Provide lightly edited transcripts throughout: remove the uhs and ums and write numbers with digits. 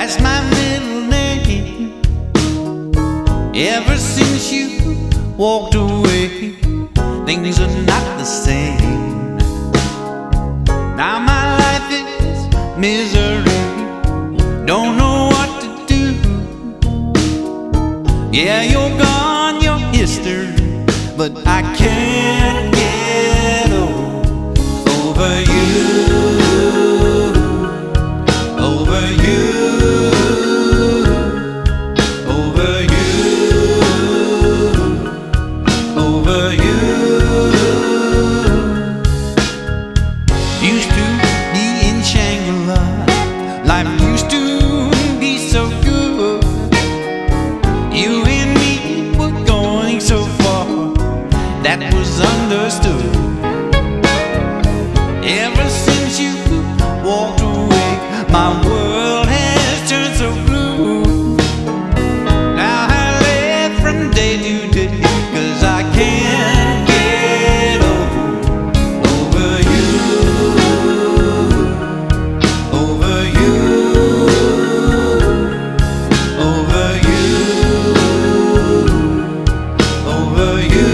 That's my middle name. Ever since you walked away, things are not the same. Now my life is misery, don't know what to do. Yeah, you're gone, you're history, but I can't get over you. Over you. Over you. Over you. Used to be in Shangri-La, life used to be so good. You and me were going so far, that was understood. Ever since you walked away, my world has turned so blue. Now I live from day to day, 'cause I can't get over you. Over you. Over you. Over you.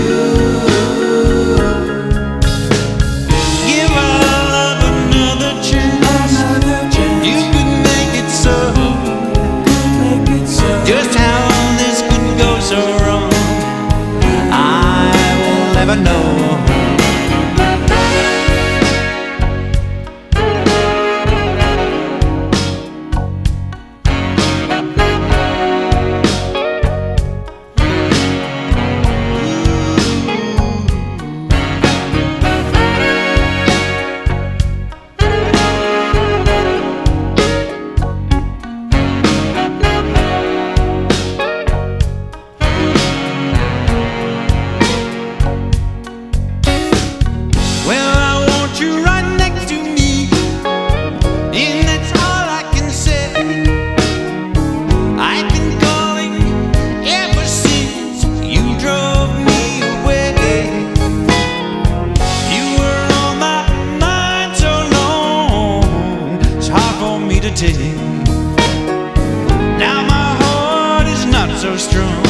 Give our love another chance. You could make it so. Just how this could go so wrong, I will never know. Now my heart is not so strong.